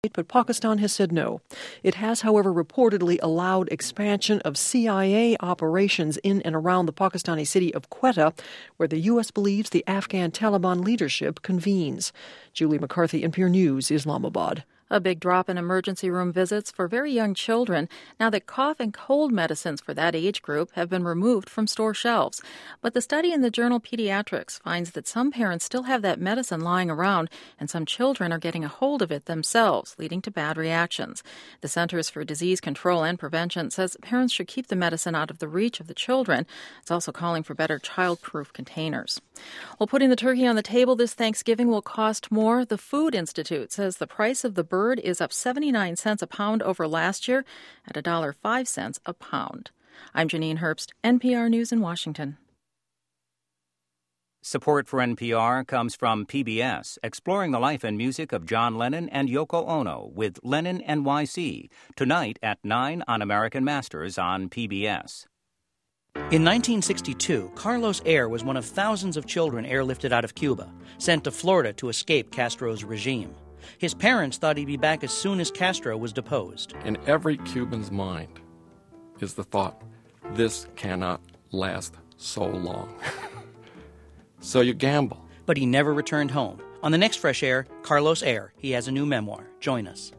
but Pakistan has said no. It has, however, reportedly allowed expansion of CIA operations in and around the Pakistani city of Quetta, where the U.S. believes the Afghan Taliban leadership convenes. Julie McCarthy, NPR News, Islamabad. A big drop in emergency room visits for very young children now that cough and cold medicines for that age group have been removed from store shelves. But the study in the journal Pediatrics finds that some parents still have that medicine lying around, and some children are getting a hold of it themselves, leading to bad reactions. The Centers for Disease Control and Prevention says parents should keep the medicine out of the reach of the children. It's also calling for better child-proof containers. While putting the turkey on the table this Thanksgiving will cost more, the Food Institute says the price of the bird is up 79 cents a pound over last year at $1.05 a pound. I'm Janine Herbst, NPR News in Washington. Support for NPR comes from PBS, exploring the life and music of John Lennon and Yoko Ono with Lennon NYC, tonight at 9 on American Masters on PBS. In 1962, Carlos Air was one of thousands of children airlifted out of Cuba, sent to Florida to escape Castro's regime. His parents thought he'd be back as soon as Castro was deposed. In every Cuban's mind is the thought, this cannot last so long. So you gamble. But he never returned home. On the next Fresh Air, Carlos Air. He has a new memoir. Join us.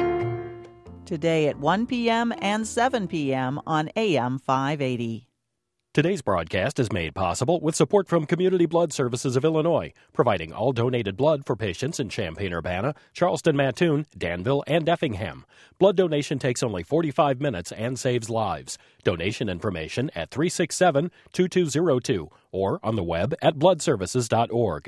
Today at 1 p.m. and 7 p.m. on AM 580. Today's broadcast is made possible with support from Community Blood Services of Illinois, providing all donated blood for patients in Champaign-Urbana, Charleston-Mattoon, Danville, and Effingham. Blood donation takes only 45 minutes and saves lives. Donation information at 367-2202 or on the web at bloodservices.org.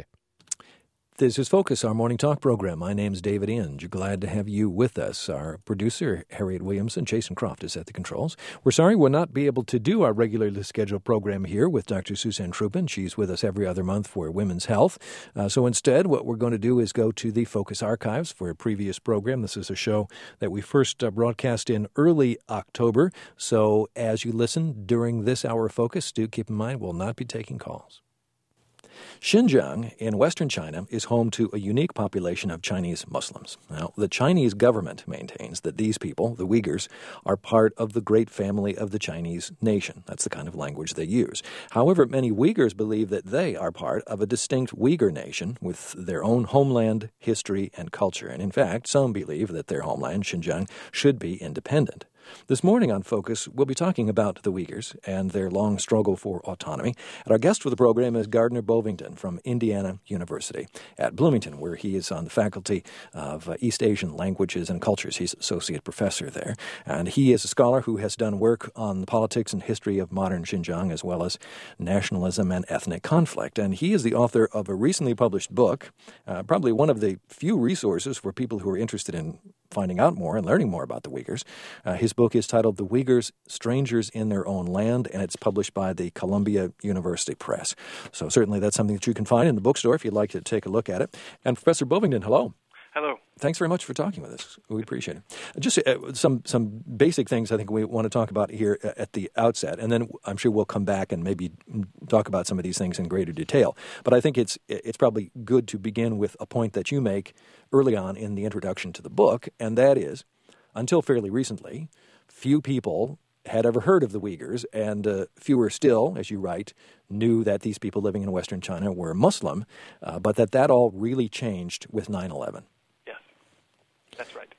This is Focus, our morning talk program. My name's David Inge. Glad to have you with us. Our producer, Harriet Williamson, Jason Croft is at the controls. We're sorry we'll not be able to do our regularly scheduled program here with Dr. Suzanne Trupin. She's with us every other month for Women's Health. So instead, what we're going to do is go to the Focus archives for a previous program. This is a show that we first broadcast in early October. So as you listen during this hour of Focus, do keep in mind we'll not be taking calls. Xinjiang in western China is home to a unique population of Chinese Muslims. Now, the Chinese government maintains that these people, the Uyghurs, are part of the great family of the Chinese nation. That's the kind of language they use. However, many Uyghurs believe that they are part of a distinct Uyghur nation with their own homeland, history, and culture. And in fact, some believe that their homeland, Xinjiang, should be independent. This morning on Focus, we'll be talking about the Uyghurs and their long struggle for autonomy. And our guest for the program is Gardner Bovingdon from Indiana University at Bloomington, where he is on the faculty of East Asian Languages and Cultures. He's associate professor there. And he is a scholar who has done work on the politics and history of modern Xinjiang, as well as nationalism and ethnic conflict. And he is the author of a recently published book, probably one of the few resources for people who are interested in finding out more and learning more about the Uyghurs. His book is titled The Uyghurs, Strangers in Their Own Land, and it's published by the Columbia University Press. So certainly that's something that you can find in the bookstore if you'd like to take a look at it. And Professor Bovingdon, hello. Hello. Thanks very much for talking with us. We appreciate it. Just some basic things I think we want to talk about here at the outset, and then I'm sure we'll come back and maybe talk about some of these things in greater detail. But I think it's probably good to begin with a point that you make early on in the introduction to the book, and that is, until fairly recently, few people had ever heard of the Uyghurs, and fewer still, as you write, knew that these people living in Western China were Muslim, but that all really changed with 9/11. That's right.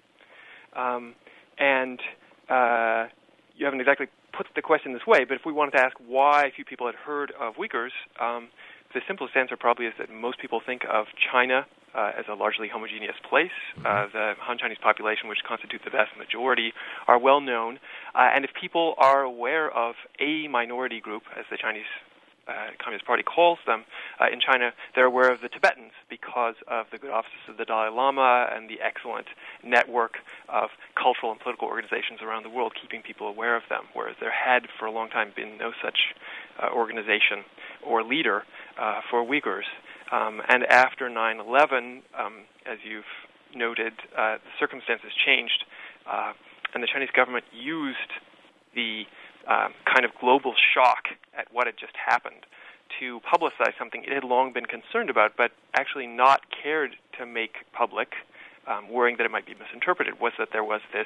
You haven't exactly put the question this way, but if we wanted to ask why few people had heard of Uyghurs, the simplest answer probably is that most people think of China as a largely homogeneous place. The Han Chinese population, which constitutes the vast majority, are well known. And if people are aware of a minority group, as the Chinese Communist Party calls them, in China, they're aware of the Tibetans because of the good offices of the Dalai Lama and the excellent network of cultural and political organizations around the world keeping people aware of them, whereas there had for a long time been no such organization or leader for Uyghurs. And after 9/11, as you've noted, the circumstances changed, and the Chinese government used the kind of global shock at what had just happened to publicize something it had long been concerned about, but actually not cared to make public worrying that it might be misinterpreted, was that there was this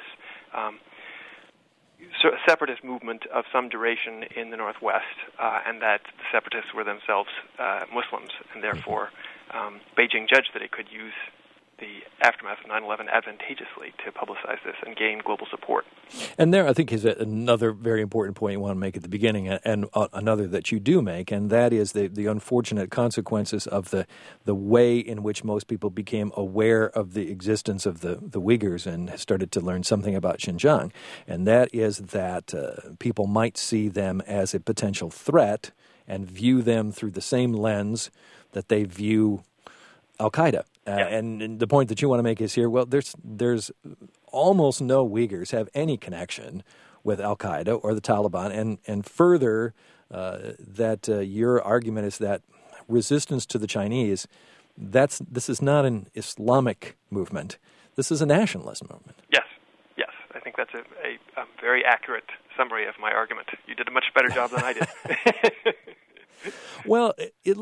separatist movement of some duration in the Northwest, and that the separatists were themselves Muslims, and therefore Beijing judged that it could use the aftermath of 9/11 advantageously to publicize this and gain global support. And there, I think, is another very important point you want to make at the beginning, and another that you do make, and that is the unfortunate consequences of the way in which most people became aware of the existence of the Uyghurs and started to learn something about Xinjiang, and that is that people might see them as a potential threat and view them through the same lens that they view Al-Qaeda. And the point that you want to make is here, well, there's almost no Uyghurs have any connection with Al-Qaeda or the Taliban, and further, that your argument is that resistance to the Chinese, this is not an Islamic movement. This is a nationalist movement. Yes. I think that's a very accurate summary of my argument. You did a much better job than I did. Well,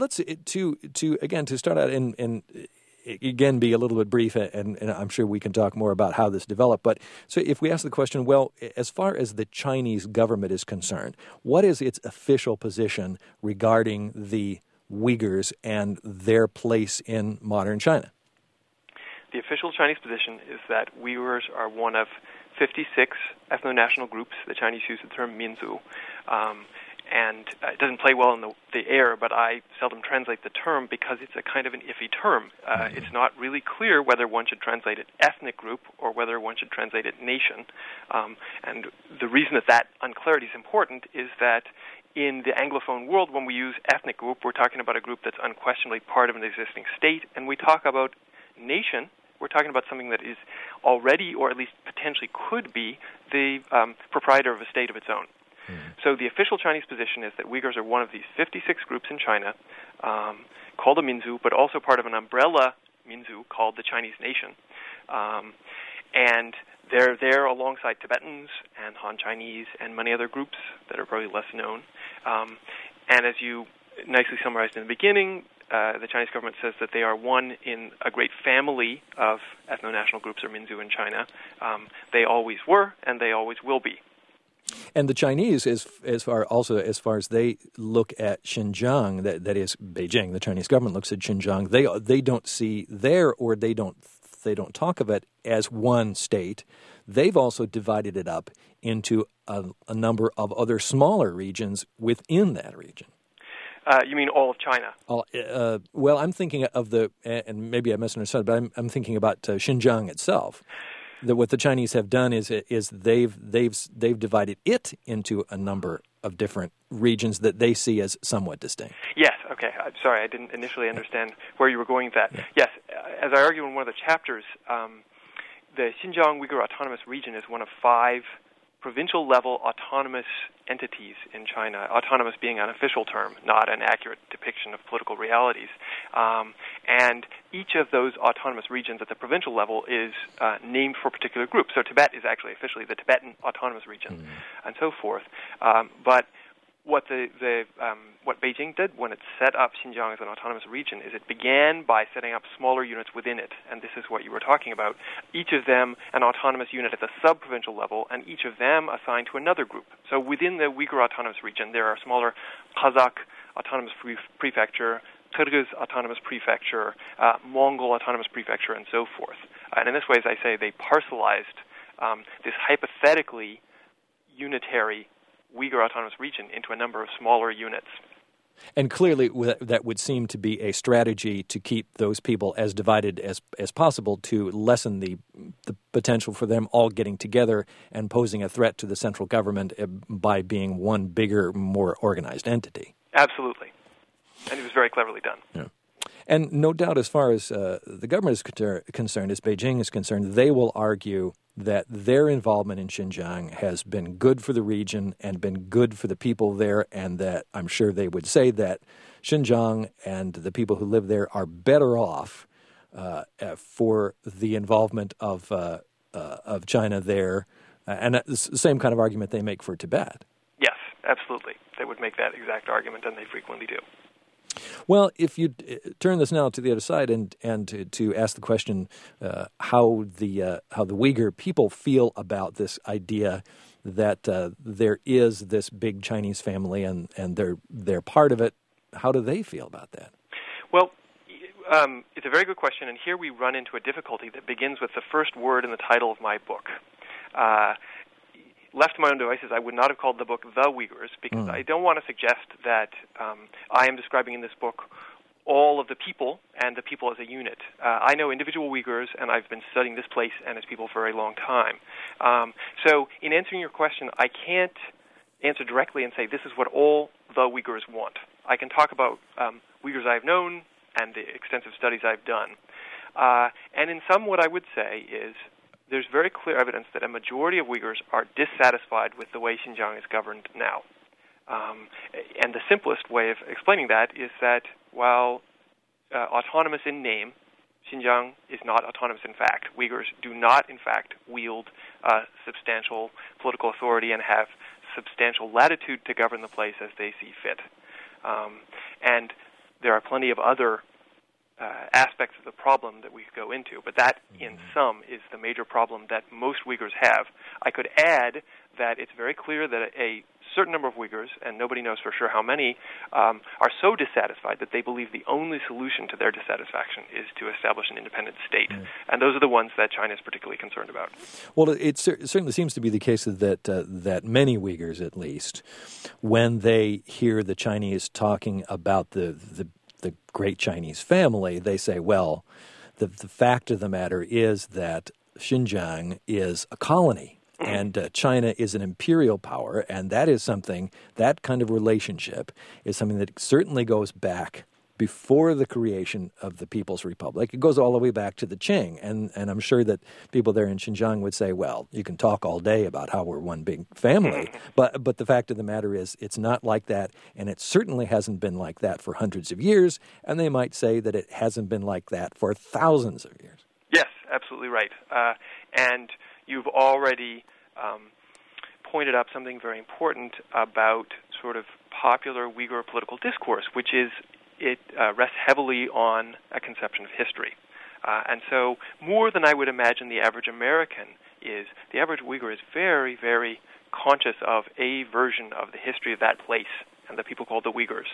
to start out and again, be a little bit brief, and I'm sure we can talk more about how this developed. But so if we ask the question, well, as far as the Chinese government is concerned, what is its official position regarding the Uyghurs and their place in modern China? The official Chinese position is that Uyghurs are one of 56 ethno-national groups. The Chinese use the term Minzu. And it doesn't play well in the air, but I seldom translate the term because it's a kind of an iffy term. It's not really clear whether one should translate it ethnic group or whether one should translate it nation. And the reason that unclarity is important is that in the Anglophone world, when we use ethnic group, we're talking about a group that's unquestionably part of an existing state, and we talk about nation, we're talking about something that is already, or at least potentially could be, the proprietor of a state of its own. So the official Chinese position is that Uyghurs are one of these 56 groups in China called a Minzu, but also part of an umbrella Minzu called the Chinese nation. And they're there alongside Tibetans and Han Chinese and many other groups that are probably less known. And as you nicely summarized in the beginning, the Chinese government says that they are one in a great family of ethno-national groups or Minzu in China. They always were, and they always will be. And the Chinese, as far as they look at Xinjiang, that is Beijing, the Chinese government looks at Xinjiang, they don't see there, or they don't talk of it as one state. They've also divided it up into a number of other smaller regions within that region. You mean all of China? Well, I'm thinking of and maybe I misunderstood, but I'm thinking about Xinjiang itself. That what the Chinese have done is they've divided it into a number of different regions that they see as somewhat distinct. Yes. Okay. I'm sorry, I didn't initially understand where you were going with that. Yeah. Yes. As I argue in one of the chapters, the Xinjiang Uyghur Autonomous Region is one of 5 provincial-level autonomous entities in China, autonomous being an official term, not an accurate depiction of political realities. And each of those autonomous regions at the provincial level is named for a particular group. So Tibet is actually officially the Tibetan Autonomous Region, and so forth. But what what Beijing did when it set up Xinjiang as an autonomous region is it began by setting up smaller units within it, and this is what you were talking about, each of them an autonomous unit at the sub-provincial level, and each of them assigned to another group. So within the Uyghur Autonomous Region, there are smaller Kazakh Autonomous Prefecture, Kyrgyz Autonomous Prefecture, Mongol Autonomous Prefecture, and so forth. And in this way, as I say, they parcelized this hypothetically unitary Uyghur Autonomous Region into a number of smaller units. And clearly that would seem to be a strategy to keep those people as divided as possible, to lessen the potential for them all getting together and posing a threat to the central government by being one bigger, more organized entity. Absolutely. And it was very cleverly done. Yeah. And no doubt, as far as the government is concerned, as Beijing is concerned, they will argue that their involvement in Xinjiang has been good for the region and been good for the people there, and that I'm sure they would say that Xinjiang and the people who live there are better off for the involvement of China there, and the same kind of argument they make for Tibet. Yes, absolutely. They would make that exact argument, and they frequently do. Well, if you turn this now to the other side and to ask the question how the Uyghur people feel about this idea that there is this big Chinese family and they're part of it, how do they feel about that? Well, it's a very good question, and here we run into a difficulty that begins with the first word in the title of my book. Left to my own devices, I would not have called the book The Uyghurs, because I don't want to suggest that I am describing in this book all of the people and the people as a unit. I know individual Uyghurs, and I've been studying this place and its people for a long time. So in answering your question, I can't answer directly and say this is what all the Uyghurs want. I can talk about Uyghurs I've known and the extensive studies I've done. And in sum, what I would say is there's very clear evidence that a majority of Uyghurs are dissatisfied with the way Xinjiang is governed now. And the simplest way of explaining that is that while autonomous in name, Xinjiang is not autonomous in fact. Uyghurs do not, in fact, wield substantial political authority and have substantial latitude to govern the place as they see fit. And there are plenty of other aspects of the problem that we could go into, but that, in sum, is the major problem that most Uyghurs have. I could add that it's very clear that a certain number of Uyghurs, and nobody knows for sure how many, are so dissatisfied that they believe the only solution to their dissatisfaction is to establish an independent state. And those are the ones that China is particularly concerned about. Well, it certainly seems to be the case that many Uyghurs, at least, when they hear the Chinese talking about the great Chinese family, they say, well, the fact of the matter is that Xinjiang is a colony. And China is an imperial power, and that is something, that kind of relationship is something that certainly goes back before the creation of the People's Republic. It goes all the way back to the Qing, and I'm sure that people there in Xinjiang would say, well, you can talk all day about how we're one big family, but the fact of the matter is it's not like that, and it certainly hasn't been like that for hundreds of years, and they might say that it hasn't been like that for thousands of years. Yes, absolutely right. And you've already pointed up something very important about sort of popular Uyghur political discourse, which is it rests heavily on a conception of history. And so more than I would imagine the average American is, the average Uyghur is very, very conscious of a version of the history of that place and the people called the Uyghurs.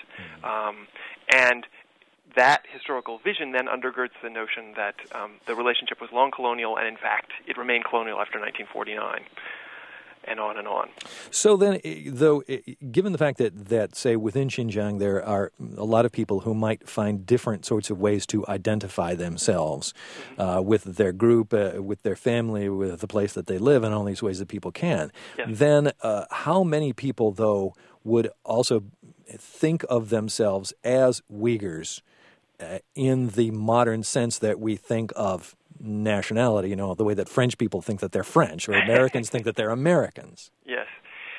And that historical vision then undergirds the notion that the relationship was long colonial, and in fact, it remained colonial after 1949, and on and on. So then, though, given the fact that, say, within Xinjiang there are a lot of people who might find different sorts of ways to identify themselves with their group, with their family, with the place that they live, and all these ways that people can, then how many people, though, would also think of themselves as Uyghurs in the modern sense that we think of nationality, the way that French people think that they're French, or Americans think that they're Americans? Yes.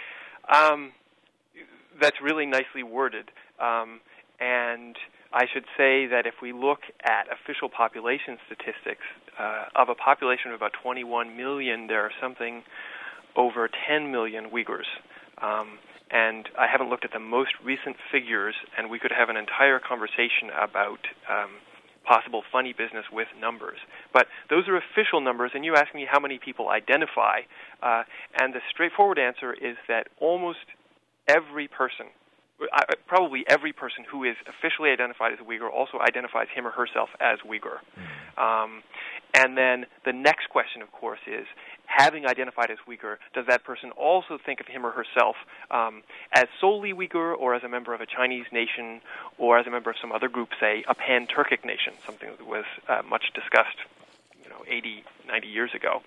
That's really nicely worded. And I should say that if we look at official population statistics, of a population of about 21 million, there are something over 10 million Uyghurs. And I haven't looked at the most recent figures, and we could have an entire conversation about possible funny business with numbers. But those are official numbers, and you ask me how many people identify, and the straightforward answer is that almost every person, probably every person who is officially identified as a Uyghur also identifies him or herself as Uyghur. And then the next question, of course, is, having identified as Uyghur, does that person also think of him or herself as solely Uyghur, or as a member of a Chinese nation, or as a member of some other group, say a pan-Turkic nation, something that was much discussed 80, 90 years ago.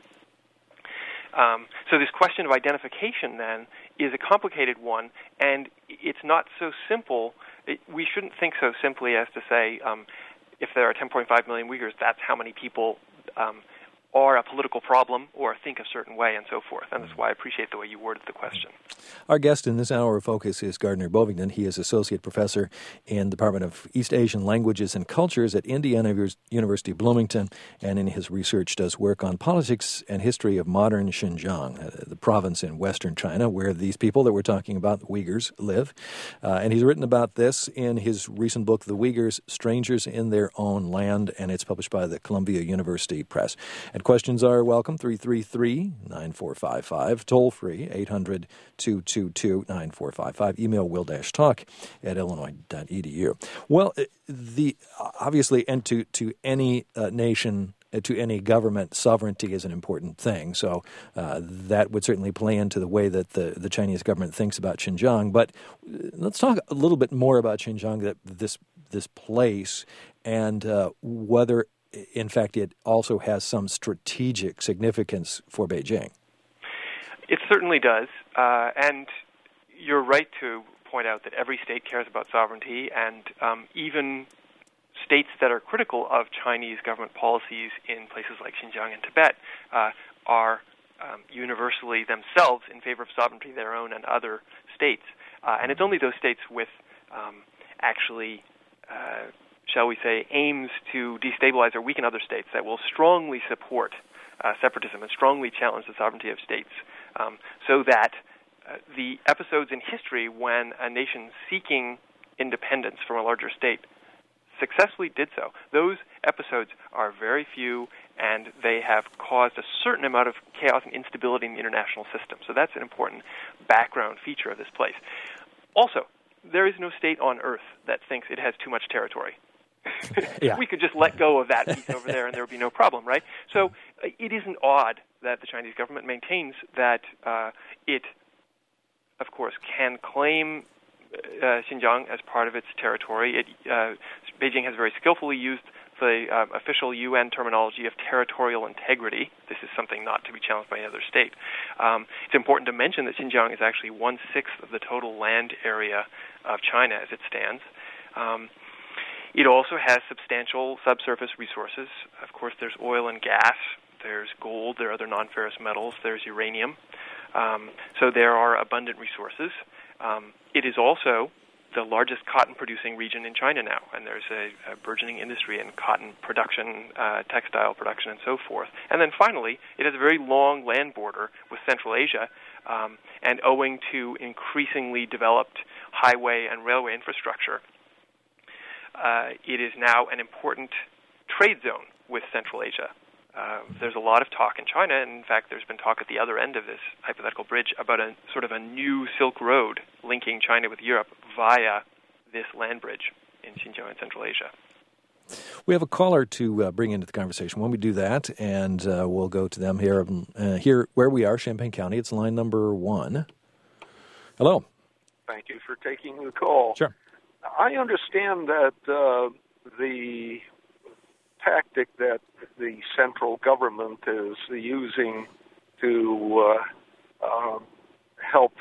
So this question of identification, then, is a complicated one, and it's not so simple. We shouldn't think so simply as to say, if there are 10.5 million Uyghurs, that's how many people are a political problem or think a certain way and so forth. And that's why I appreciate the way you worded the question. Our guest in this hour of focus is Gardner Bovingdon. He is Associate Professor in the Department of East Asian Languages and Cultures at Indiana University Bloomington, and in his research does work on politics and history of modern Xinjiang, the province in western China where these people that we're talking about, the Uyghurs, live. And he's written about this in his recent book, The Uyghurs, Strangers in Their Own Land, and it's published by the Columbia University Press. And questions are welcome, 333-9455, toll-free, 800-222-9455, email will-talk@illinois.edu. Well, obviously, and to any nation, to any government, sovereignty is an important thing. So that would certainly play into the way that the Chinese government thinks about Xinjiang. But let's talk a little bit more about Xinjiang, this place, and whether, in fact, it also has some strategic significance for Beijing. It certainly does. And you're right to point out that every state cares about sovereignty, and even states that are critical of Chinese government policies in places like Xinjiang and Tibet are universally themselves in favor of sovereignty of their own and other states. And it's only those states with shall we say, aims to destabilize or weaken other states that will strongly support separatism and strongly challenge the sovereignty of states, so that the episodes in history when a nation seeking independence from a larger state successfully did so, those episodes are very few, and they have caused a certain amount of chaos and instability in the international system. So that's an important background feature of this place. Also, there is no state on earth that thinks it has too much territory. Yeah. We could just let go of that piece over there and there would be no problem, right? So it isn't odd that the Chinese government maintains that it, of course, can claim Xinjiang as part of its territory. Beijing has very skillfully used the official UN terminology of territorial integrity. This is something not to be challenged by any other state. It's important to mention that Xinjiang is actually 1/6 of the total land area of China as it stands. It also has substantial subsurface resources. Of course, there's oil and gas, there's gold, there are other non-ferrous metals, there's uranium. So there are abundant resources. It is also the largest cotton-producing region in China now, and there's a burgeoning industry in cotton production, textile production, and so forth. And then finally, it has a very long land border with Central Asia, and owing to increasingly developed highway and railway infrastructure, it is now an important trade zone with Central Asia. There's a lot of talk in China, and in fact there's been talk at the other end of this hypothetical bridge about a sort of a new Silk Road linking China with Europe via this land bridge in Xinjiang and Central Asia. We have a caller to bring into the conversation. When we do that, and we'll go to them here where we are, Champaign County. It's line number 1. Hello. Thank you for taking the call. Sure. I understand that the tactic that the central government is using to help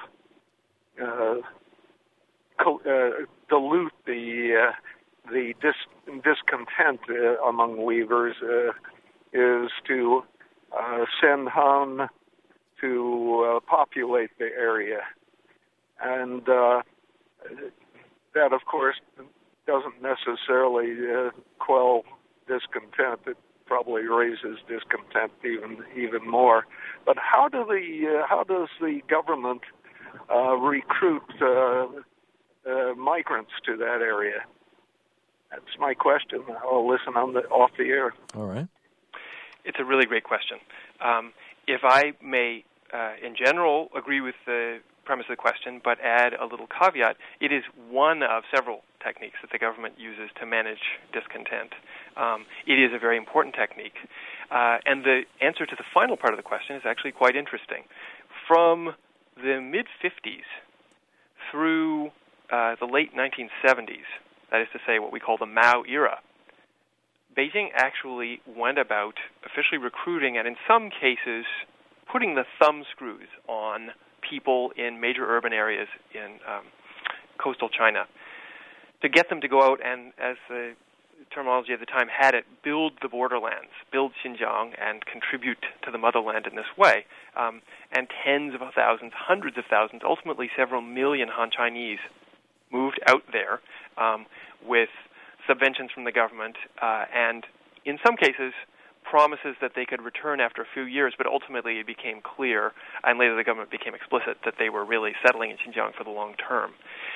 dilute the discontent among Uyghurs is to send Han to populate the area, and that, of course, doesn't necessarily quell discontent. It probably raises discontent even more. But how does the government recruit migrants to that area? That's my question. I'll listen off the air. All right. It's a really great question. If I may, in general, agree with the premise of the question, but add a little caveat, it is one of several techniques that the government uses to manage discontent. It is a very important technique. And the answer to the final part of the question is actually quite interesting. From the mid-50s through the late 1970s, that is to say what we call the Mao era, Beijing actually went about officially recruiting and in some cases putting the thumb screws on people in major urban areas in coastal China to get them to go out and, as the terminology at the time had it, build the borderlands, build Xinjiang, and contribute to the motherland in this way. And tens of thousands, hundreds of thousands, ultimately several million Han Chinese moved out there with subventions from the government and, in some cases, promises that they could return after a few years, but ultimately it became clear, and later the government became explicit, that they were really settling in Xinjiang for the long term.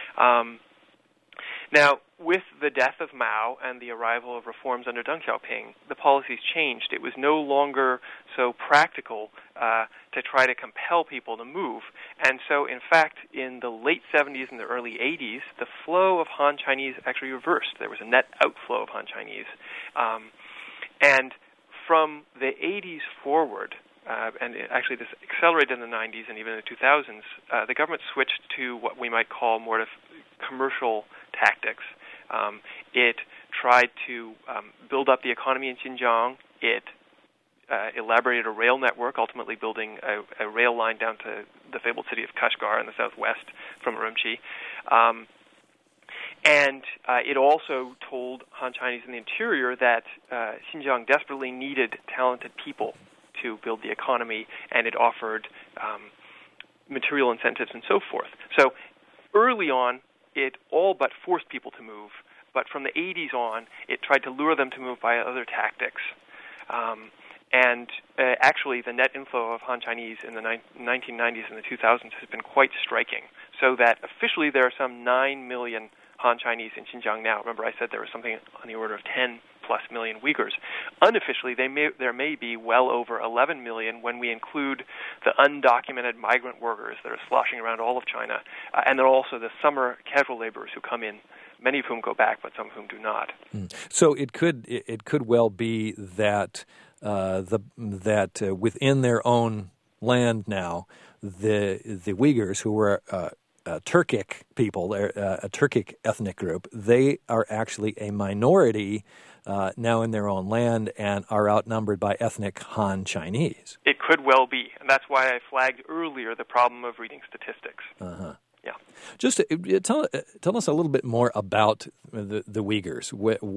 Now, with the death of Mao and the arrival of reforms under Deng Xiaoping, the policies changed. It was no longer so practical to try to compel people to move. And so, in fact, in the late 70s and the early 80s, the flow of Han Chinese actually reversed. There was a net outflow of Han Chinese. And from the 80s forward, and actually this accelerated in the 90s and even in the 2000s, the government switched to what we might call more of commercial tactics. It tried to build up the economy in Xinjiang. It elaborated a rail network, ultimately building a rail line down to the fabled city of Kashgar in the southwest from Urumqi. And it also told Han Chinese in the interior that Xinjiang desperately needed talented people to build the economy, and it offered material incentives and so forth. So early on, it all but forced people to move, but from the 80s on, it tried to lure them to move by other tactics. And actually, the net inflow of Han Chinese in the 1990s and the 2000s has been quite striking, so that officially there are some 9 million Han Chinese in Xinjiang now. Remember, I said there was something on the order of 10-plus million Uyghurs. Unofficially, there may be well over 11 million when we include the undocumented migrant workers that are sloshing around all of China, and then also the summer casual laborers who come in, many of whom go back, but some of whom do not. So it could well be that within their own land now, the Uyghurs, who were Turkic people, a Turkic ethnic group, they are actually a minority now in their own land and are outnumbered by ethnic Han Chinese. It could well be, and that's why I flagged earlier the problem of reading statistics. Yeah. Just tell us a little bit more about the Uyghurs.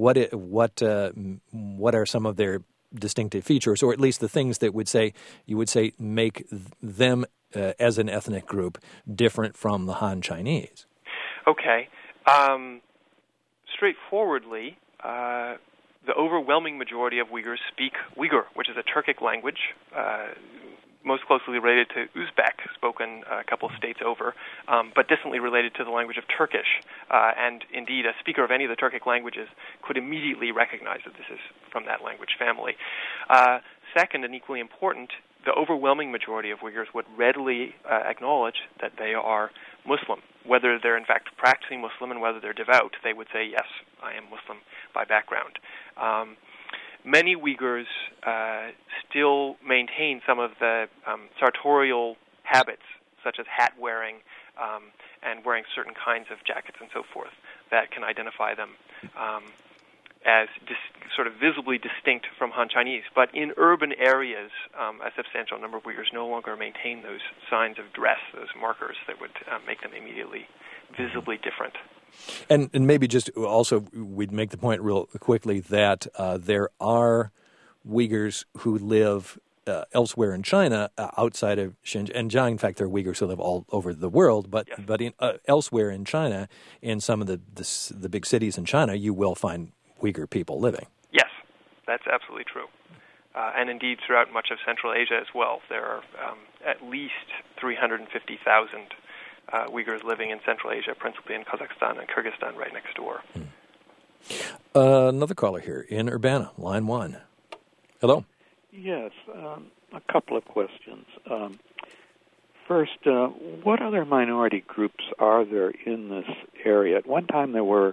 What are some of their distinctive features, or at least the things that you would say make them as an ethnic group different from the Han Chinese? Okay. Straightforwardly, the overwhelming majority of Uyghurs speak Uyghur, which is a Turkic language, most closely related to Uzbek, spoken a couple of states over, but distantly related to the language of Turkish. And indeed, a speaker of any of the Turkic languages could immediately recognize that this is from that language family. Second, and equally important, the overwhelming majority of Uyghurs would readily acknowledge that they are Muslim. Whether they're in fact practicing Muslim and whether they're devout, they would say, yes, I am Muslim by background. Many Uyghurs still maintain some of the sartorial habits, such as hat wearing and wearing certain kinds of jackets and so forth, that can identify them as sort of visibly distinct from Han Chinese. But in urban areas, a substantial number of Uyghurs no longer maintain those signs of dress, those markers that would make them immediately visibly different. And maybe just also we'd make the point real quickly that there are Uyghurs who live elsewhere in China outside of Xinjiang. In fact, there are Uyghurs who live all over the world, but elsewhere in China, in some of the big cities in China, you will find Uyghur people living. Yes, that's absolutely true. And indeed, throughout much of Central Asia as well, there are at least 350,000 Uyghurs living in Central Asia, principally in Kazakhstan and Kyrgyzstan right next door. Another caller here in Urbana, line 1. Hello. Yes, a couple of questions. First, what other minority groups are there in this area? At one time there were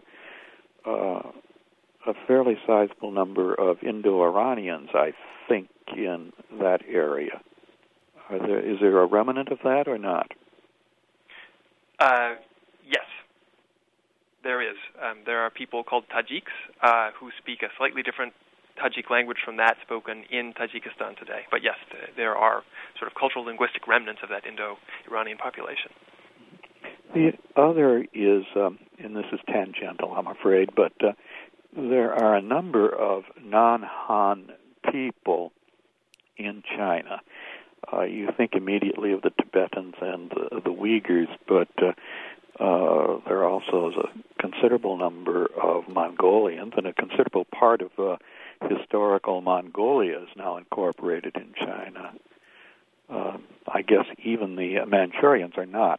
a fairly sizable number of Indo-Iranians, I think, in that area. Is there a remnant of that or not? Yes, there is. There are people called Tajiks who speak a slightly different Tajik language from that spoken in Tajikistan today. But yes, there are sort of cultural linguistic remnants of that Indo-Iranian population. The other is, and this is tangential, I'm afraid, but there are a number of non-Han people in China. You think immediately of the Tibetans and the Uyghurs, but there also is a considerable number of Mongolians, and a considerable part of historical Mongolia is now incorporated in China. I guess even the Manchurians are not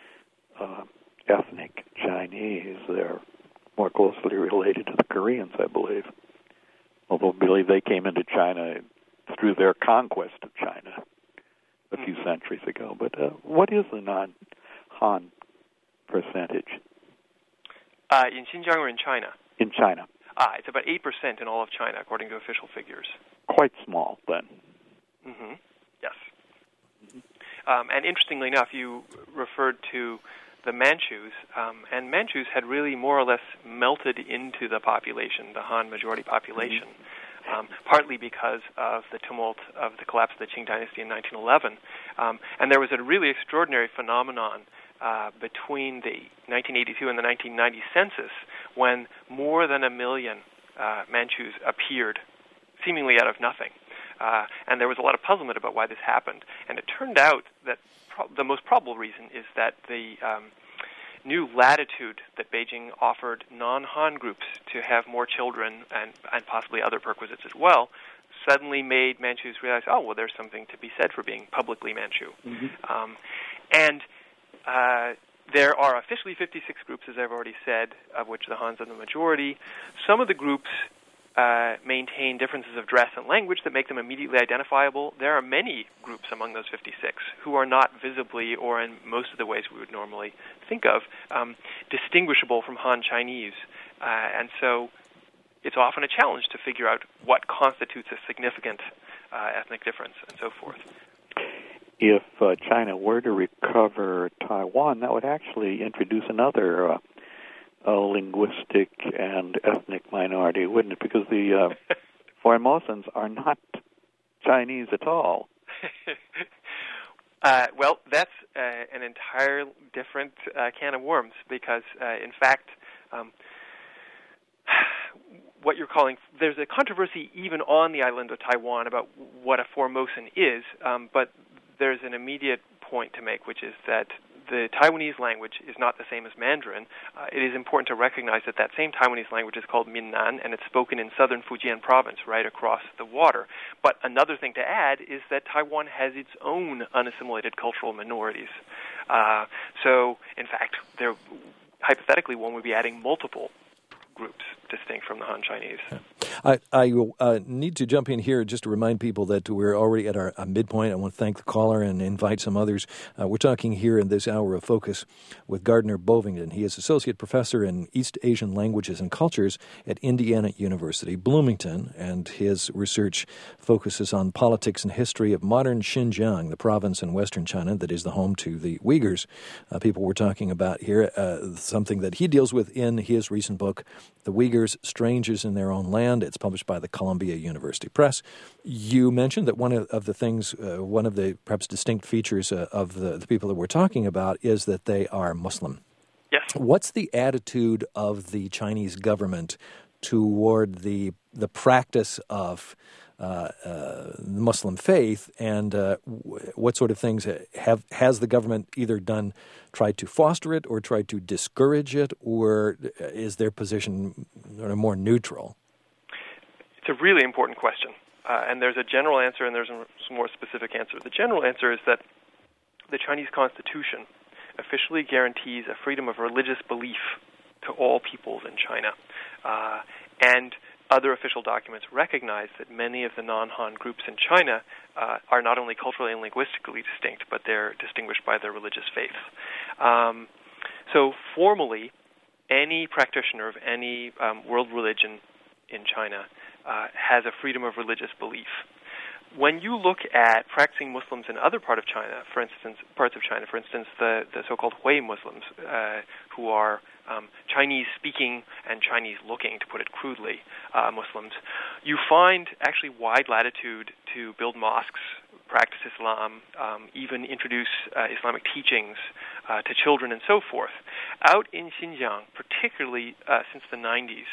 ethnic Chinese. They're more closely related to the Koreans, I believe. Although I believe they came into China through their conquest of China a few centuries ago. But what is the non-Han percentage? In Xinjiang or in China? In China. It's about 8% in all of China, according to official figures. Quite small, then. Mm-hmm. Yes. And interestingly enough, you referred to the Manchus, and Manchus had really more or less melted into the population, the Han majority population, partly because of the tumult of the collapse of the Qing dynasty in 1911. And there was a really extraordinary phenomenon between the 1982 and the 1990 census when more than 1 million Manchus appeared, seemingly out of nothing. And there was a lot of puzzlement about why this happened. And it turned out that the most probable reason is that the new latitude that Beijing offered non-Han groups to have more children and possibly other perquisites as well suddenly made Manchus realize, oh, well, there's something to be said for being publicly Manchu. And there are officially 56 groups, as I've already said, of which the Hans are the majority. Some of the groups maintain differences of dress and language that make them immediately identifiable. There are many groups among those 56 who are not visibly, or in most of the ways we would normally think of, distinguishable from Han Chinese. And so it's often a challenge to figure out what constitutes a significant ethnic difference and so forth. If China were to recover Taiwan, that would actually introduce another linguistic and ethnic minority, wouldn't it? Because the Formosans are not Chinese at all. Well, that's an entirely different can of worms, because, in fact, what you're calling, there's a controversy even on the island of Taiwan about what a Formosan is, but there's an immediate point to make, which is that the Taiwanese language is not the same as Mandarin. It is important to recognize that that same Taiwanese language is called Minnan, and it's spoken in southern Fujian province, right across the water. But another thing to add is that Taiwan has its own unassimilated cultural minorities. So, in fact, there, hypothetically, one would be adding multiple groups distinct from the Han Chinese. I will need to jump in here just to remind people that we're already at our midpoint. I want to thank the caller and invite some others. We're talking here in this hour of focus with Gardner Bovingdon. He is Associate Professor in East Asian Languages and Cultures at Indiana University, Bloomington, and his research focuses on politics and history of modern Xinjiang, the province in western China that is the home to the Uyghurs. People we're talking about here, something that he deals with in his recent book, The Uyghurs, Strangers in Their Own Land. It's published by the Columbia University Press. You mentioned that one of the things, one of the perhaps distinct features of the people that we're talking about is that they are Muslim. Yes. What's the attitude of the Chinese government toward the practice of the Muslim faith, and what sort of things has the government either tried to foster it or tried to discourage it, or is their position more neutral? It's a really important question, and there's a general answer and there's a more specific answer. The general answer is that the Chinese Constitution officially guarantees a freedom of religious belief to all peoples in China, and other official documents recognize that many of the non-Han groups in China are not only culturally and linguistically distinct, but they're distinguished by their religious faith. So formally, any practitioner of any world religion in China has a freedom of religious belief. When you look at practicing Muslims in other parts of China, for instance, the so-called Hui Muslims, who are Chinese-speaking and Chinese-looking, to put it crudely, Muslims, you find actually wide latitude to build mosques, practice Islam, even introduce Islamic teachings to children and so forth. Out in Xinjiang, particularly since the 90s,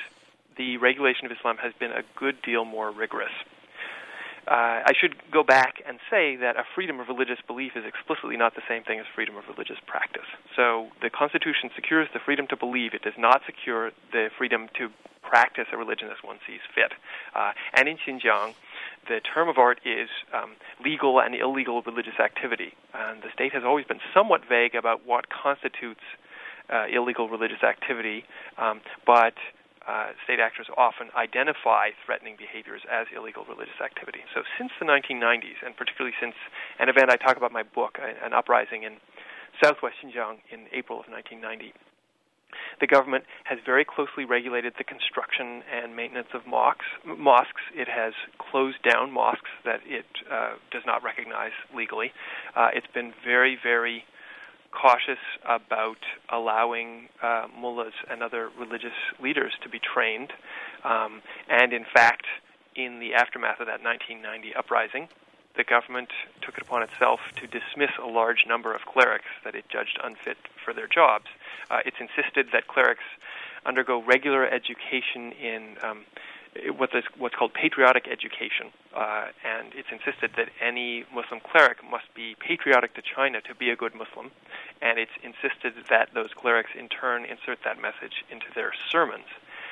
the regulation of Islam has been a good deal more rigorous. I should go back and say that a freedom of religious belief is explicitly not the same thing as freedom of religious practice. So the Constitution secures the freedom to believe. It does not secure the freedom to practice a religion as one sees fit. And in Xinjiang, the term of art is legal and illegal religious activity. And the state has always been somewhat vague about what constitutes illegal religious activity, but state actors often identify threatening behaviors as illegal religious activity. So since the 1990s, and particularly since an event I talk about in my book, an uprising in southwest Xinjiang in April of 1990, the government has very closely regulated the construction and maintenance of mosques. It has closed down mosques that it does not recognize legally. It's been very, very cautious about allowing mullahs and other religious leaders to be trained. And in fact, in the aftermath of that 1990 uprising, the government took it upon itself to dismiss a large number of clerics that it judged unfit for their jobs. It's insisted that clerics undergo regular education in what's called patriotic education, and it's insisted that any Muslim cleric must be patriotic to China to be a good Muslim, and it's insisted that those clerics in turn insert that message into their sermons.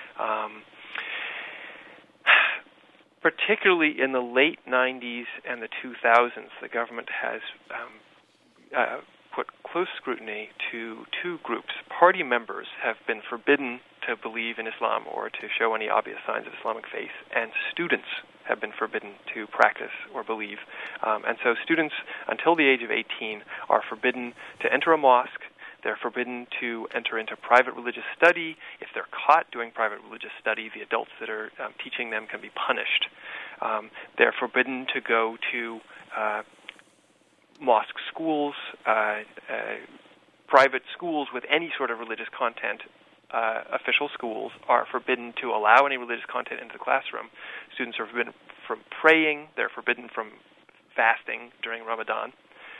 Particularly in the late 90s and the 2000s, the government has put close scrutiny to two groups. Party members have been forbidden to believe in Islam or to show any obvious signs of Islamic faith, and students have been forbidden to practice or believe. And so students, until the age of 18, are forbidden to enter a mosque. They're forbidden to enter into private religious study. If they're caught doing private religious study, the adults that are teaching them can be punished. They're forbidden to go to mosque schools, private schools with any sort of religious content. Official schools are forbidden to allow any religious content into the classroom. Students are forbidden from praying. They're forbidden from fasting during Ramadan.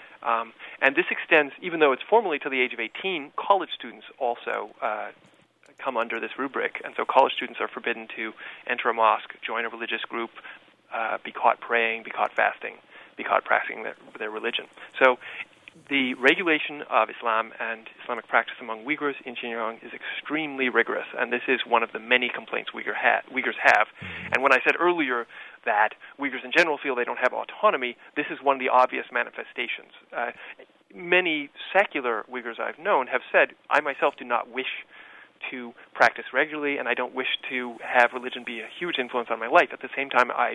And this extends, even though it's formally to the age of 18, college students also come under this rubric. And so college students are forbidden to enter a mosque, join a religious group, be caught praying, be caught fasting, be caught practicing their religion. So the regulation of Islam and Islamic practice among Uyghurs in Xinjiang is extremely rigorous, and this is one of the many complaints Uyghurs have. And when I said earlier that Uyghurs in general feel they don't have autonomy, this is one of the obvious manifestations. Many secular Uyghurs I've known have said, I myself do not wish to practice regularly, and I don't wish to have religion be a huge influence on my life. At the same time, I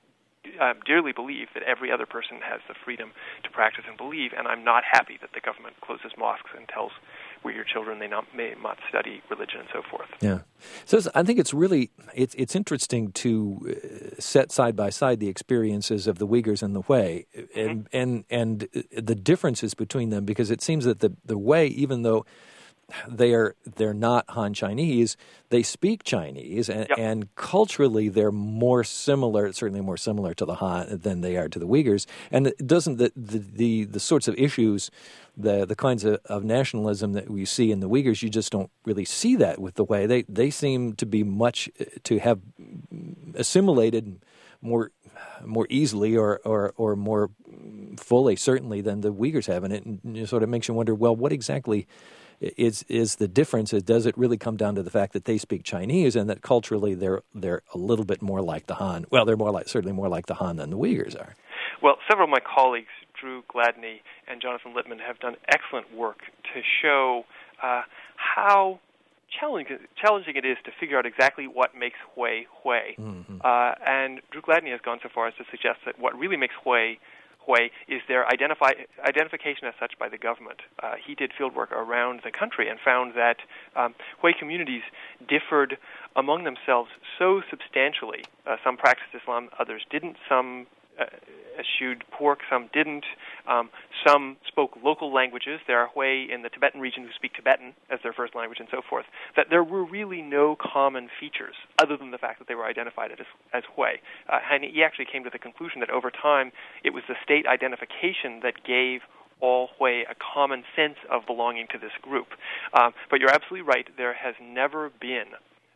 dearly believe that every other person has the freedom to practice and believe, and I'm not happy that the government closes mosques and tells Uyghur children they may not study religion and so forth. Yeah. So I think it's really, it's interesting to set side by side the experiences of the Uyghurs and the Hui, and the differences between them, because it seems that the Hui, even though they're not Han Chinese, they speak Chinese, and culturally they're more similar, certainly more similar to the Han than they are to the Uyghurs. And it doesn't the sorts of issues, the kinds of nationalism that we see in the Uyghurs, you just don't really see that with the Hui. They seem to be to have assimilated more easily or more fully, certainly, than the Uyghurs have. And it sort of makes you wonder, well, what exactly is the difference? Does it really come down to the fact that they speak Chinese and that culturally they're a little bit more like the Han? Well, they're certainly more like the Han than the Uyghurs are. Well, several of my colleagues, Drew Gladney and Jonathan Lippman, have done excellent work to show how challenging it is to figure out exactly what makes Hui Hui. And Drew Gladney has gone so far as to suggest that what really makes Hui is their identification as such by the government. He did fieldwork around the country and found that Hui communities differed among themselves so substantially. Some practiced Islam, others didn't. Some eschewed pork, some didn't. Some spoke local languages. There are Hui in the Tibetan region who speak Tibetan as their first language and so forth. That there were really no common features other than the fact that they were identified as Hui. And he actually came to the conclusion that over time it was the state identification that gave all Hui a common sense of belonging to this group. But you're absolutely right. There has never been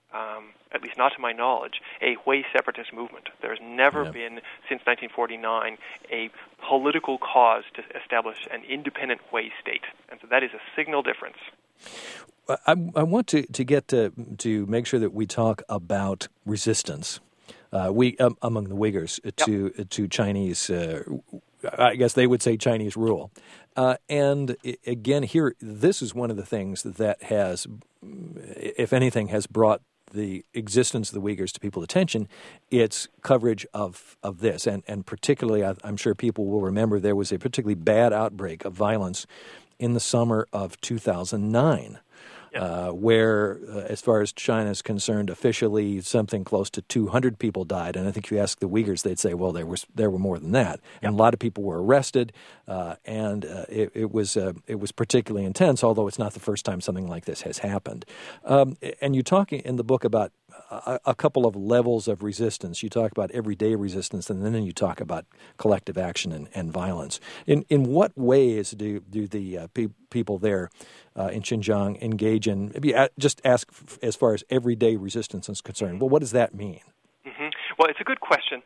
at least not to my knowledge, a Hui separatist movement. There's never been, since 1949, a political cause to establish an independent Hui state. And so that is a signal difference. I want to get to make sure that we talk about resistance. Among the Uyghurs to Chinese, I guess they would say Chinese rule. And again, here, this is one of the things that has, if anything, has brought the existence of the Uyghurs to people's attention. It's coverage of this. And particularly, I'm sure people will remember, there was a particularly bad outbreak of violence in the summer of 2009. Where, as far as China is concerned, officially something close to 200 people died. And I think if you ask the Uyghurs, they'd say, well, there were more than that. And a lot of people were arrested, and it was particularly intense, although it's not the first time something like this has happened. And you talk in the book about a couple of levels of resistance. You talk about everyday resistance, and then you talk about collective action and violence. In what ways do the people there in Xinjiang engage in, maybe just ask as far as everyday resistance is concerned, well, what does that mean? Mm-hmm. Well, it's a good question.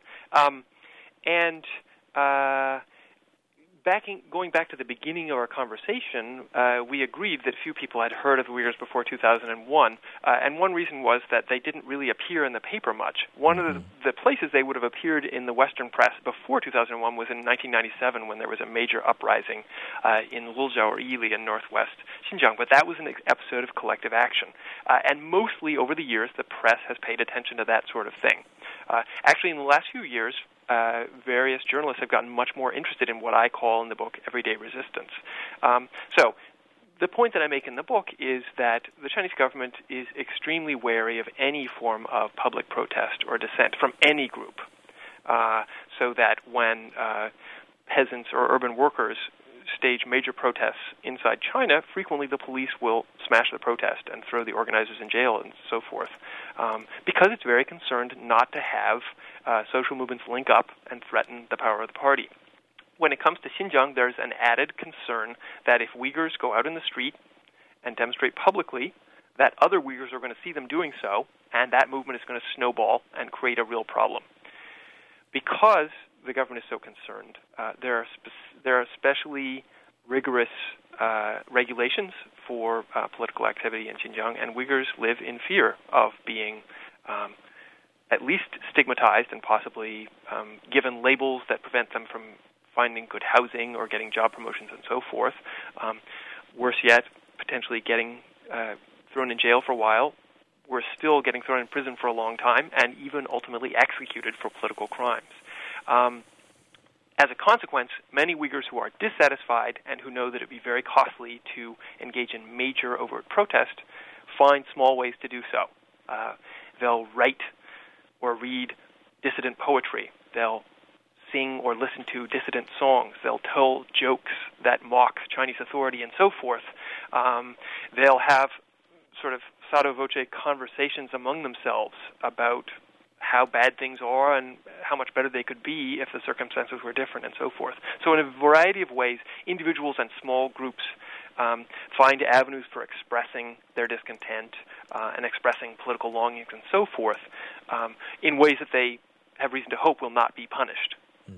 Going back to the beginning of our conversation, we agreed that few people had heard of the Uyghurs before 2001, and one reason was that they didn't really appear in the paper much. One of the places they would have appeared in the Western press before 2001 was in 1997, when there was a major uprising in Lulzhou or Yili in northwest Xinjiang, but that was an episode of collective action. And mostly over the years, the press has paid attention to that sort of thing. Actually, in the last few years, various journalists have gotten much more interested in what I call in the book everyday resistance. So the point that I make in the book is that the Chinese government is extremely wary of any form of public protest or dissent from any group, so that when peasants or urban workers stage major protests inside China, frequently the police will smash the protest and throw the organizers in jail and so forth, because it's very concerned not to have social movements link up and threaten the power of the party. When it comes to Xinjiang, there's an added concern that if Uyghurs go out in the street and demonstrate publicly, that other Uyghurs are going to see them doing so, and that movement is going to snowball and create a real problem. Because the government is so concerned, there are especially rigorous regulations for political activity in Xinjiang, and Uyghurs live in fear of being at least stigmatized and possibly given labels that prevent them from finding good housing or getting job promotions and so forth. Worse yet, potentially getting thrown in jail for a while. We're still getting thrown in prison for a long time and even ultimately executed for political crimes. As a consequence, many Uyghurs who are dissatisfied and who know that it would be very costly to engage in major overt protest find small ways to do so. They'll write or read dissident poetry. They'll sing or listen to dissident songs. They'll tell jokes that mock Chinese authority and so forth. They'll have sort of sotto voce conversations among themselves about how bad things are and how much better they could be if the circumstances were different and so forth. So in a variety of ways, individuals and small groups find avenues for expressing their discontent and expressing political longings and so forth in ways that they have reason to hope will not be punished.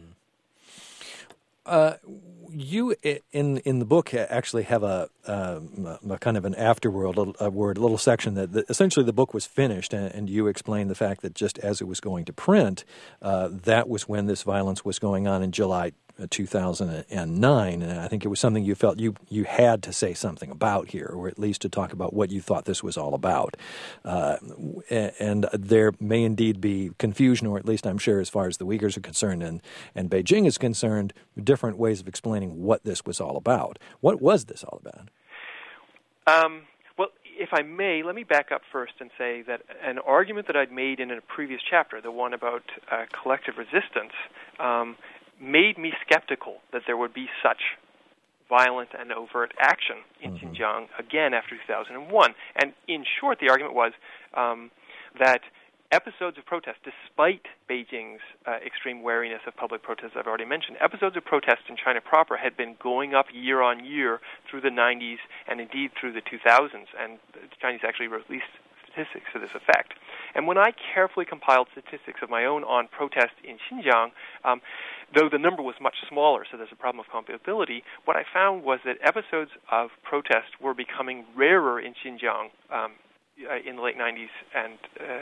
You, in the book, actually have a kind of an afterword, a little section that essentially the book was finished, and you explained the fact that just as it was going to print, that was when this violence was going on in July 2009, and I think it was something you felt you had to say something about here, or at least to talk about what you thought this was all about. And there may indeed be confusion, or at least I'm sure as far as the Uyghurs are concerned and Beijing is concerned, different ways of explaining what this was all about. What was this all about? Well, if I may, let me back up first and say that an argument that I'd made in a previous chapter, the one about collective resistance, made me skeptical that there would be such violent and overt action in Xinjiang again after 2001. And in short, the argument was that episodes of protest, despite Beijing's extreme wariness of public protests I've already mentioned, episodes of protest in China proper had been going up year on year through the 90s and indeed through the 2000s. And the Chinese actually released statistics to this effect. And when I carefully compiled statistics of my own on protest in Xinjiang, though the number was much smaller, so there's a problem of comparability, what I found was that episodes of protest were becoming rarer in Xinjiang in the late 90s and,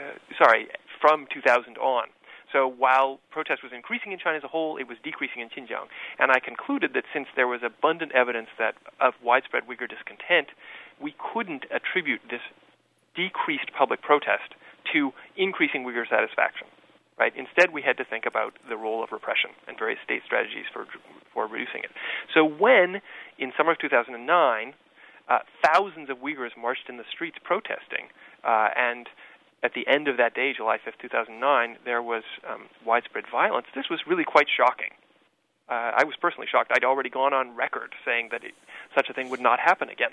from 2000 on. So while protest was increasing in China as a whole, it was decreasing in Xinjiang. And I concluded that since there was abundant evidence of widespread Uyghur discontent, we couldn't attribute this decreased public protest to increasing Uyghur satisfaction. Right? Instead, we had to think about the role of repression and various state strategies for reducing it. So when, in summer of 2009, thousands of Uyghurs marched in the streets protesting, and at the end of that day, July 5th, 2009, there was widespread violence. This was really quite shocking. I was personally shocked. I'd already gone on record saying that such a thing would not happen again.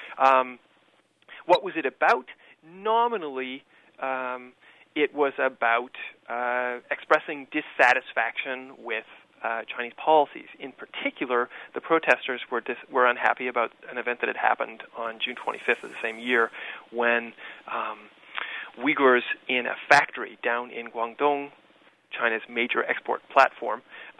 What was it about? Nominally, it was about expressing dissatisfaction with Chinese policies. In particular, the protesters were unhappy about an event that had happened on June 25th of the same year when Uyghurs in a factory down in Guangdong, China's major export platform,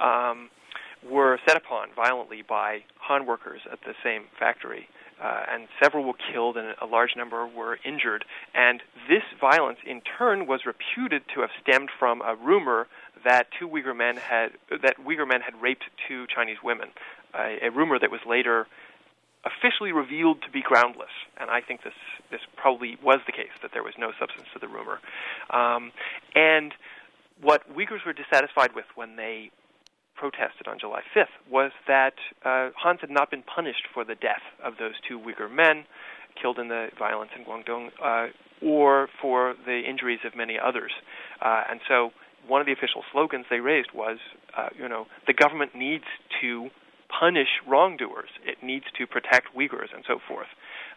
were set upon violently by Han workers at the same factory. And several were killed and a large number were injured. And this violence, in turn, was reputed to have stemmed from a rumor that Uyghur men had raped two Chinese women, a rumor that was later officially revealed to be groundless. And I think this probably was the case, that there was no substance to the rumor. And what Uyghurs were dissatisfied with when they protested on July 5th was that Hans had not been punished for the death of those two Uyghur men killed in the violence in Guangdong or for the injuries of many others. And so one of the official slogans they raised was, the government needs to punish wrongdoers. It needs to protect Uyghurs and so forth.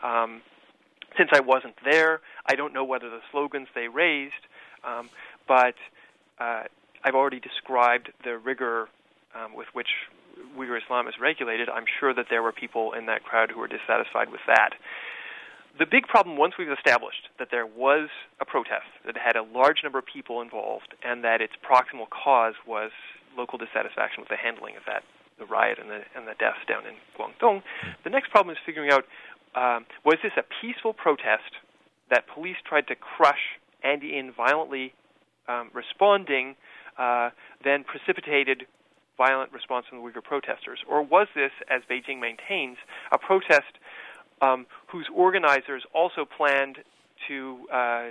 Since I wasn't there, I don't know whether the slogans they raised, but I've already described the rigor with which Uyghur Islam is regulated. I'm sure that there were people in that crowd who were dissatisfied with that. The big problem, once we've established that there was a protest that had a large number of people involved and that its proximal cause was local dissatisfaction with the handling of that, the riot and the deaths down in Guangdong, the next problem is figuring out, was this a peaceful protest that police tried to crush and in violently responding, then precipitated violent response from the Uyghur protesters? Or was this, as Beijing maintains, a protest whose organizers also planned to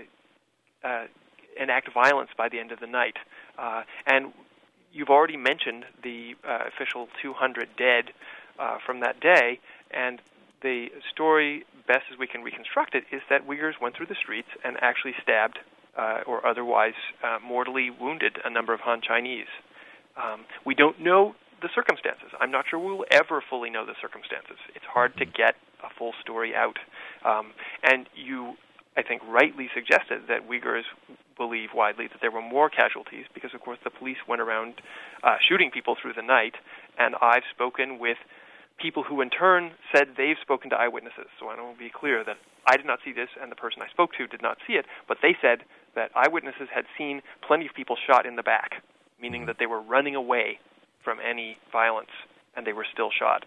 enact violence by the end of the night? And you've already mentioned the official 200 dead from that day, and the story, best as we can reconstruct it, is that Uyghurs went through the streets and actually stabbed or otherwise mortally wounded a number of Han Chinese. We don't know the circumstances. I'm not sure we'll ever fully know the circumstances. It's hard to get a full story out. And you, I think, rightly suggested that Uyghurs believe widely that there were more casualties because, of course, the police went around shooting people through the night. And I've spoken with people who, in turn, said they've spoken to eyewitnesses. So I want to be clear that I did not see this and the person I spoke to did not see it, but they said that eyewitnesses had seen plenty of people shot in the back, meaning that they were running away from any violence, and they were still shot.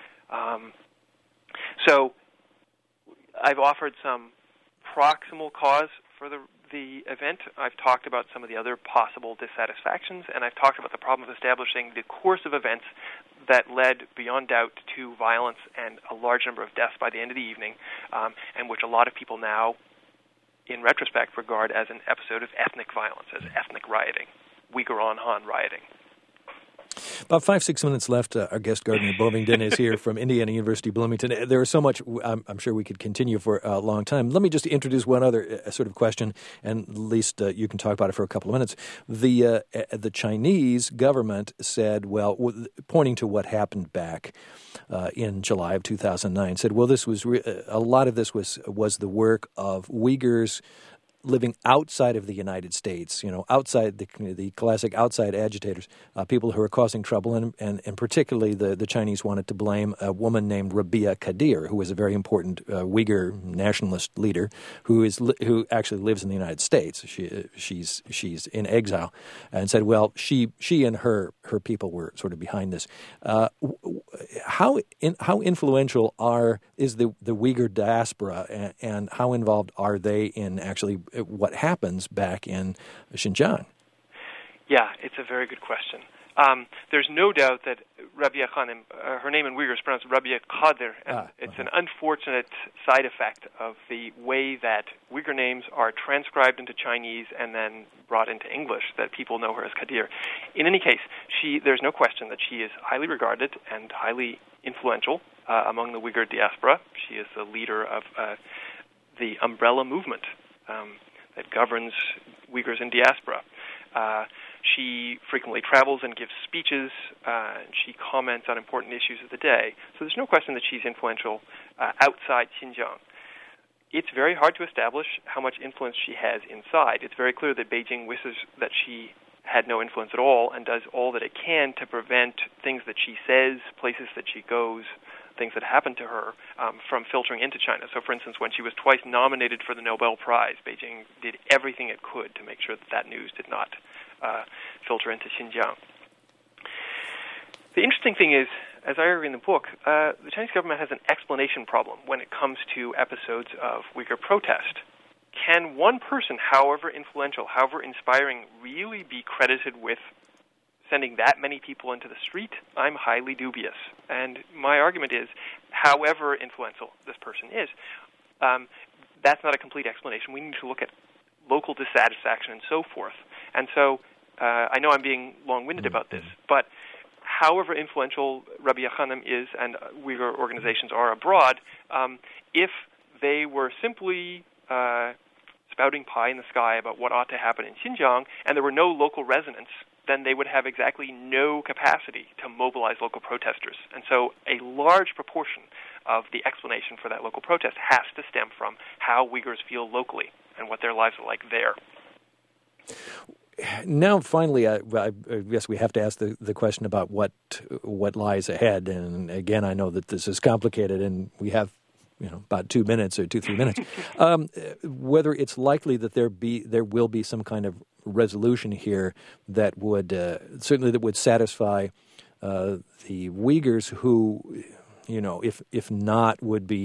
So I've offered some proximal cause for the event. I've talked about some of the other possible dissatisfactions, and I've talked about the problem of establishing the course of events that led, beyond doubt, to violence and a large number of deaths by the end of the evening, and which a lot of people now, in retrospect, regard as an episode of ethnic violence, as ethnic rioting, Uyghur on Han rioting. About 5-6 minutes left. Our guest, Gardner Bovingdon, is here from Indiana University, Bloomington. There is so much, I'm sure we could continue for a long time. Let me just introduce one other sort of question, and at least you can talk about it for a couple of minutes. The Chinese government said, well, pointing to what happened back in July of 2009, said, well, this was a lot of this was the work of Uyghurs living outside of the United States, outside the classic outside agitators, people who are causing trouble, and particularly the Chinese wanted to blame a woman named Rabia Kadir, who is a very important Uyghur nationalist leader who actually lives in the United States. She's in exile, and said, well, she and her people were sort of behind this. How influential is the Uyghur diaspora, and how involved are they in actually what happens back in Xinjiang? Yeah, it's a very good question. There's no doubt that Rabia Khanim, her name in Uyghur is pronounced Rabia Qadir, and it's an unfortunate side effect of the way that Uyghur names are transcribed into Chinese and then brought into English, that people know her as Qadir. In any case, there's no question that she is highly regarded and highly influential among the Uyghur diaspora. She is the leader of the umbrella movement that governs Uyghurs in diaspora. She frequently travels and gives speeches, and she comments on important issues of the day. So there's no question that she's influential outside Xinjiang. It's very hard to establish how much influence she has inside. It's very clear that Beijing wishes that she had no influence at all and does all that it can to prevent things that she says, places that she goes, things that happen to her from filtering into China. So, for instance, when she was twice nominated for the Nobel Prize, Beijing did everything it could to make sure that news did not filter into Xinjiang. The interesting thing is, as I argue in the book, the Chinese government has an explanation problem when it comes to episodes of Uyghur protest. Can one person, however influential, however inspiring, really be credited with sending that many people into the street? I'm highly dubious. And my argument is, however influential this person is, that's not a complete explanation. We need to look at local dissatisfaction and so forth. And so I know I'm being long-winded about this, but however influential Rabia Khanim is and Uyghur organizations are abroad, if they were simply spouting pie in the sky about what ought to happen in Xinjiang and there were no local residents, then they would have exactly no capacity to mobilize local protesters. And so a large proportion of the explanation for that local protest has to stem from how Uyghurs feel locally and what their lives are like there. Now, finally, I guess we have to ask the question about what lies ahead. And again, I know that this is complicated, and we have about 2 minutes or 2-3 minutes. Whether it's likely that there will be some kind of resolution here that would satisfy the Uyghurs, who, if not,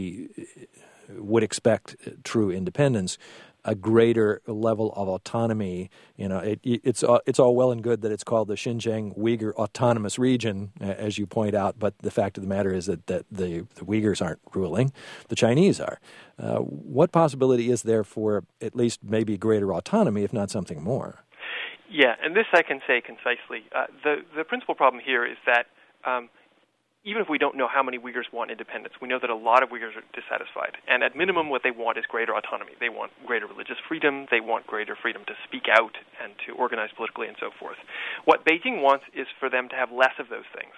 would expect true independence, a greater level of autonomy. It's all well and good that it's called the Xinjiang Uyghur Autonomous Region, as you point out, but the fact of the matter is that the Uyghurs aren't ruling, the Chinese are. What possibility is there for at least maybe greater autonomy, if not something more? Yeah, and this I can say concisely. The principal problem here is that even if we don't know how many Uyghurs want independence, we know that a lot of Uyghurs are dissatisfied. And at minimum, what they want is greater autonomy. They want greater religious freedom. They want greater freedom to speak out and to organize politically and so forth. What Beijing wants is for them to have less of those things.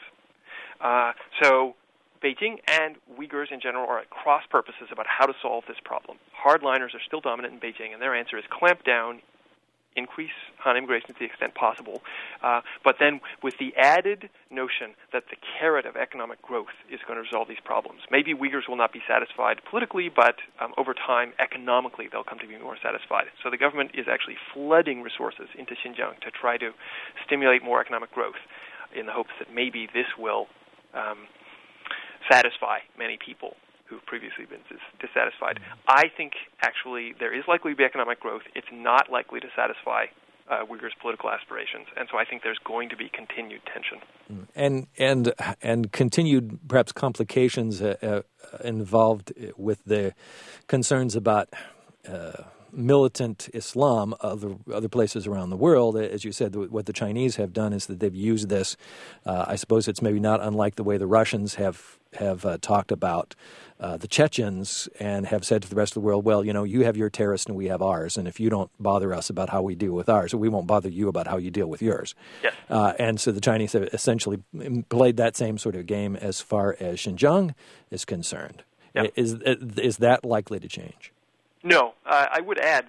So Beijing and Uyghurs in general are at cross purposes about how to solve this problem. Hardliners are still dominant in Beijing, and their answer is clamp down, increase Han immigration to the extent possible, but then with the added notion that the carrot of economic growth is going to resolve these problems. Maybe Uyghurs will not be satisfied politically, but over time, economically, they'll come to be more satisfied. So the government is actually flooding resources into Xinjiang to try to stimulate more economic growth in the hopes that maybe this will satisfy many people who've previously been dissatisfied. I think, actually, there is likely to be economic growth. It's not likely to satisfy Uyghurs' political aspirations, and so I think there's going to be continued tension. And continued, perhaps, complications involved with the concerns about militant Islam other places around the world. As you said, what the Chinese have done is that they've used this. I suppose it's maybe not unlike the way the Russians have talked about the Chechens and have said to the rest of the world, well, you have your terrorists and we have ours, and if you don't bother us about how we deal with ours, we won't bother you about how you deal with yours. Yes. And so the Chinese have essentially played that same sort of game as far as Xinjiang is concerned. Yep. Is that likely to change? No. I would add that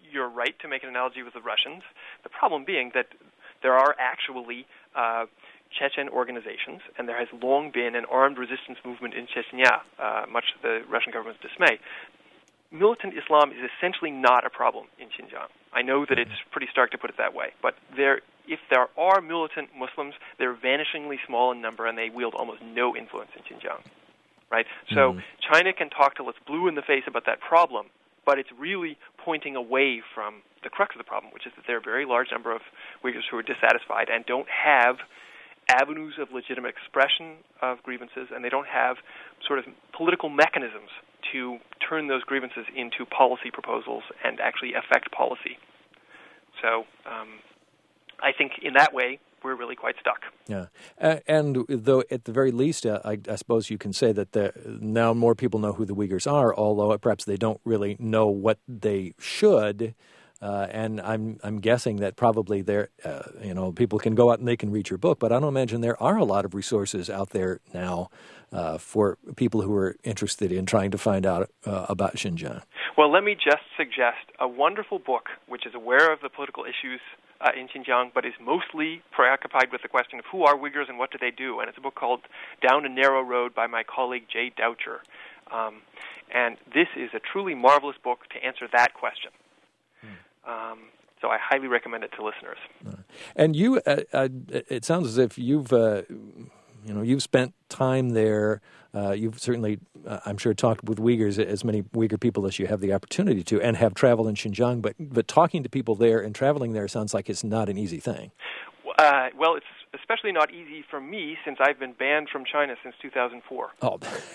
you're right to make an analogy with the Russians. The problem being that there are actually Chechen organizations, and there has long been an armed resistance movement in Chechnya, much to the Russian government's dismay. Militant Islam is essentially not a problem in Xinjiang. I know that it's pretty stark to put it that way, but if there are militant Muslims, they're vanishingly small in number, and they wield almost no influence in Xinjiang. Right? So China can talk till it's blue in the face about that problem, but it's really pointing away from the crux of the problem, which is that there are a very large number of Uyghurs who are dissatisfied and don't have avenues of legitimate expression of grievances, and they don't have sort of political mechanisms to turn those grievances into policy proposals and actually affect policy. So I think in that way, we're really quite stuck. Yeah. And though at the very least, I suppose you can say that now more people know who the Uyghurs are, although perhaps they don't really know what they should. And I'm guessing that probably people can go out and they can read your book, but I don't imagine there are a lot of resources out there now for people who are interested in trying to find out about Xinjiang. Well, let me just suggest a wonderful book which is aware of the political issues in Xinjiang, but is mostly preoccupied with the question of who are Uyghurs and what do they do. And it's a book called Down a Narrow Road by my colleague Jay Doucher. And this is a truly marvelous book to answer that question. So I highly recommend it to listeners. And you, it sounds as if you've spent time there. You've certainly, I'm sure, talked with Uyghurs, as many Uyghur people as you have the opportunity to, and have traveled in Xinjiang. But talking to people there and traveling there sounds like it's not an easy thing. Well, it's especially not easy for me since I've been banned from China since 2004. Oh,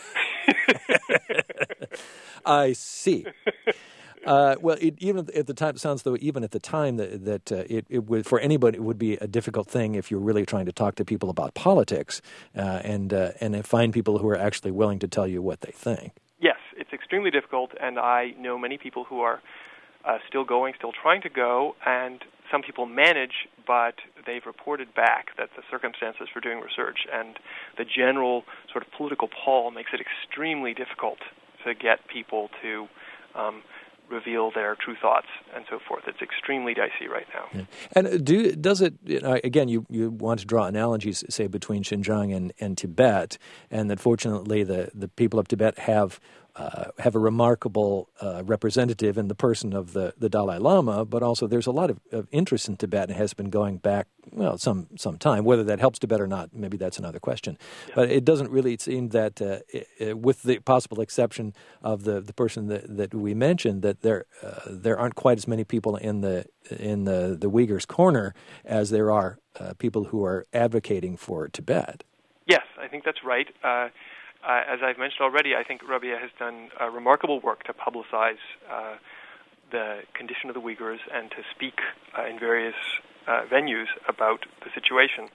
I see. Well, even at the time, it sounds though even at the time that it would, for anybody, it would be a difficult thing if you're really trying to talk to people about politics and find people who are actually willing to tell you what they think. Yes, it's extremely difficult, and I know many people who are still trying to go, and some people manage, but they've reported back that the circumstances for doing research and the general sort of political pall makes it extremely difficult to get people to reveal their true thoughts and so forth. It's extremely dicey right now. Yeah. And does it, again, you want to draw analogies, say, between Xinjiang and Tibet, and that fortunately the people of Tibet have a remarkable representative in the person of the Dalai Lama, but also there's a lot of interest in Tibet, and it has been going back, well, some time. Whether that helps Tibet or not, maybe that's another question. Yeah. But it doesn't really seem that, with the possible exception of the person that we mentioned, that there aren't quite as many people in the Uyghurs' corner as there are people who are advocating for Tibet. Yes, I think that's right. As I've mentioned already, I think Rabia has done remarkable work to publicize the condition of the Uyghurs and to speak in various venues about the situation.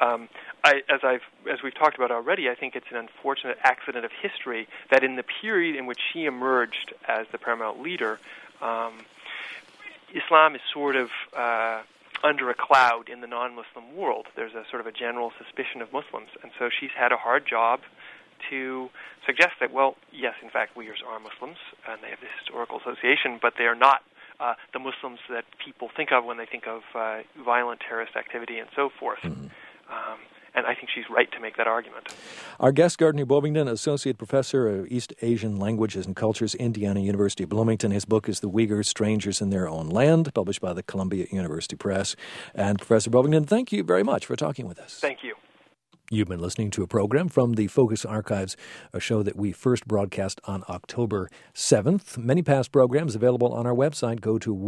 As we've talked about already, I think it's an unfortunate accident of history that in the period in which she emerged as the paramount leader, Islam is sort of under a cloud in the non-Muslim world. There's a sort of a general suspicion of Muslims, and so she's had a hard job to suggest that, well, yes, in fact, Uyghurs are Muslims, and they have this historical association, but they are not the Muslims that people think of when they think of violent terrorist activity and so forth. Mm-hmm. And I think she's right to make that argument. Our guest, Gardner Bovingdon, Associate Professor of East Asian Languages and Cultures, Indiana University, Bloomington. His book is The Uyghurs, Strangers in Their Own Land, published by the Columbia University Press. And Professor Bovingdon, thank you very much for talking with us. Thank you. You've been listening to a program from the Focus Archives, a show that we first broadcast on October 7th. Many past programs available on our website. Go to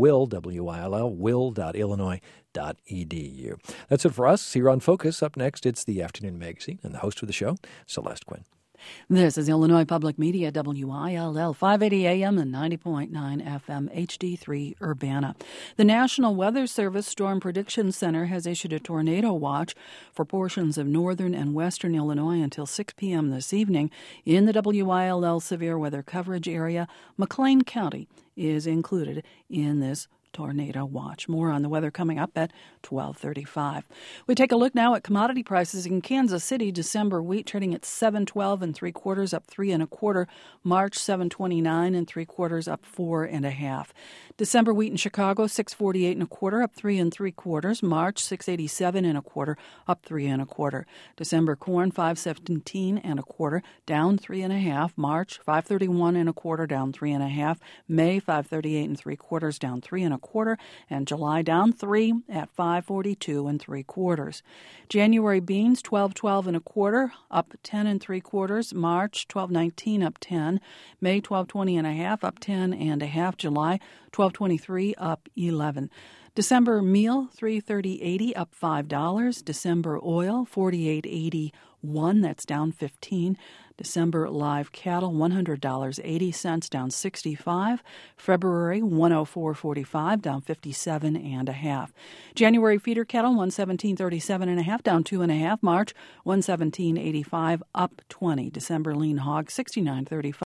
will.illinois.edu. That's it for us here on Focus. Up next, it's the Afternoon Magazine, and the host of the show, Celeste Quinn. This is Illinois Public Media, WILL, 580 AM and 90.9 FM, HD3 Urbana. The National Weather Service Storm Prediction Center has issued a tornado watch for portions of northern and western Illinois until 6 p.m. this evening. In the WILL severe weather coverage area, McLean County is included in this tornado watch. More on the weather coming up at 12:35. We take a look now at commodity prices in Kansas City. December wheat trading at $7.12 3/4, up 3 1/4. March $7.29 3/4, up 4 1/2. December wheat in Chicago $6.48 1/4, up 3 3/4. March $6.87 1/4, up 3 1/4. December corn $5.17 1/4, down 3 1/2. March $5.31 1/4, down 3 1/2. May $5.38 3/4, down 3 1/4, and July down 3 at $5.42 3/4. January beans $12.12 1/4, up 10 3/4. March $12.19, up 10. May $12.20 1/2, up 10 1/2. July $12.23, up 11. December meal $3.30.80, up $5. December oil $48.81, that's down 15. December live cattle $100.80, down 65. February $104.45, down 57 1/2. January feeder cattle $117.37 1/2, down 2 1/2. March $117.85, up 20. December lean hog $69.35.